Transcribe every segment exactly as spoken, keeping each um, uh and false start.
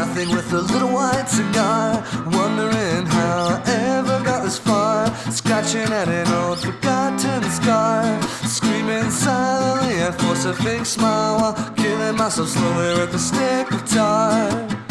nothing with a little white cigar, wondering how I ever got this far, scratching at an old forgotten scar, screaming silently and force a fake smile while killing myself slowly with a stick guitar.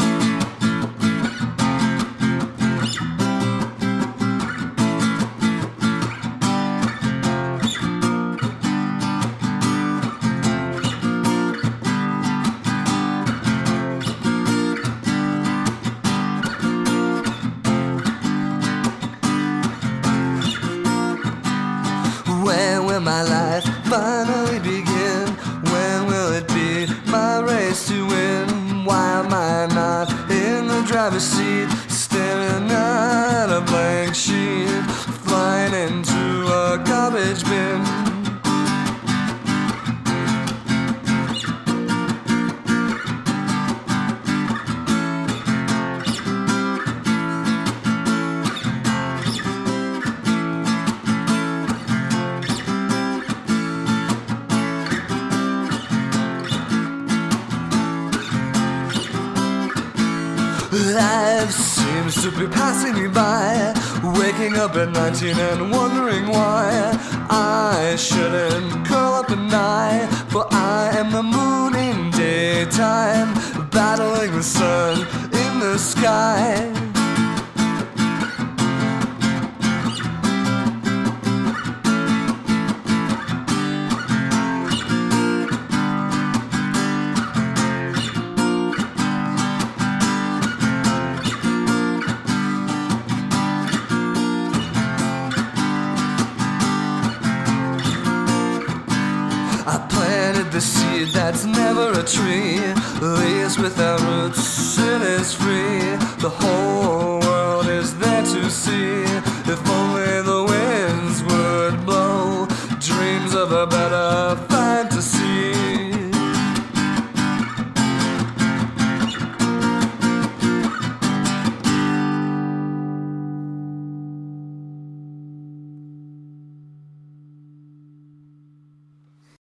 When will my life finally begin? When will it be my race to win? Why am I not in the driver's seat, staring at a blank sheet, flying into a garbage bin? Life seems to be passing me by, waking up at nineteen and wondering why I shouldn't curl up and die, for I am the moon in daytime, battling the sun in the sky. I planted the seed that's never a tree, leaves without roots, it is free. The whole world is there to see. If only